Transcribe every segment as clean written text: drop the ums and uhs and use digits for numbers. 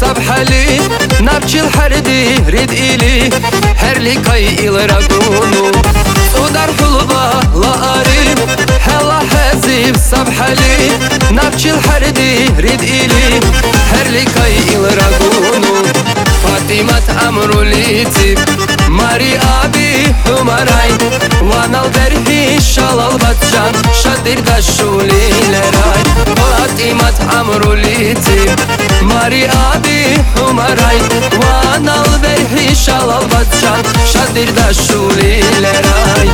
صبحلي نبچل حردي ريد إلي هرلي كاي إلراغونو ودار حلوة لاري هلا حزيب صبحلي نبچل حردي ريد إلي هرلي كاي إلراغونو فاطمة أمرو ليتي ماري أبي حمراي وانا البرهي شلال باتجان شدير دشولي لراي فاطمة أمرو ليتي ماري أبي حمراي وانا البرهي شلال باتجان شدير دشولي لراي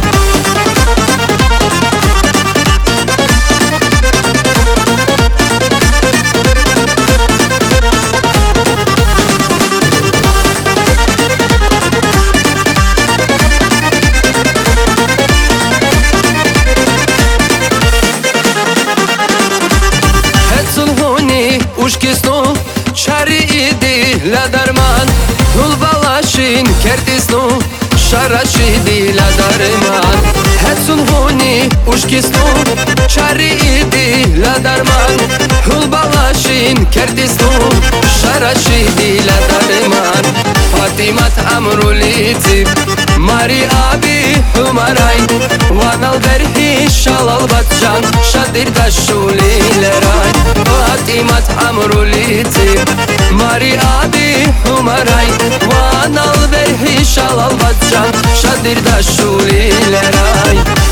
Ушкисну чари иди ля дарман Нул балашин кертисну шараши иди ля дарман Хетсун хуни ушкисну чари иди ля дарман Нул балашин кертисну шараши иди ля дарман Фатимат Амру литиб Мари Аби Хумарай Ванал берхи шалал батжан Шадир дашули лерай Фатимат Амру литиб Мари Аби Хумарай Ванал берхи шалал батжан Шадир дашули лерай